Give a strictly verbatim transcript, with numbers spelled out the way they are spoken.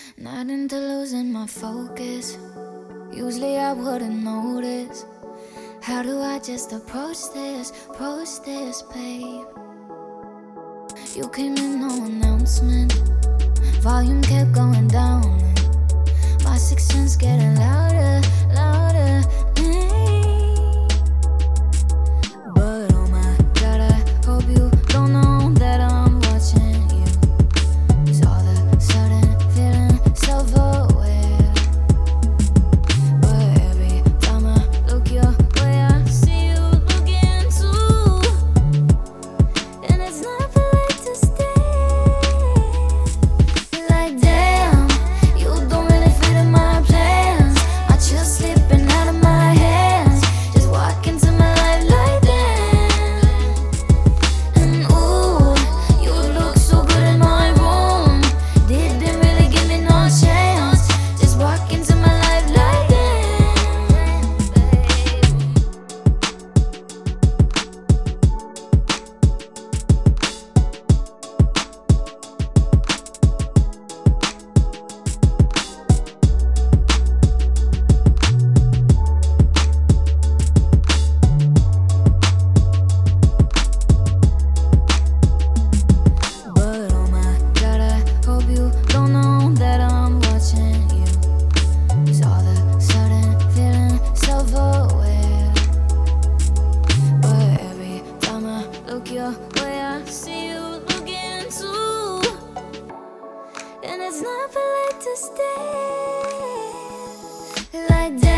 Not into losing my focus. Usually I wouldn't notice. How do I just approach this, approach this, babe? You came in, no announcement. Volume kept going down. My sixth sense getting louder, louder. mm. But oh my God, I hope you don't know that I'm watching you. 'Cause all of a sudden feeling self-aware. But every time I look your way, I see you looking too. And it's not polite to stare. Like damn, you don't really fit in my plans. My chill slipping out of my hands. Just walk into my life like that. And ooh, you look so good in my room. Didn't really give me no chance. Just walk into my life like that, babe. But oh my God, I hope you don't know that I'm watching you. 'Cause all of a sudden feeling self-aware. But every time I look your way, I see you looking too. And it's not polite to stare. Like that.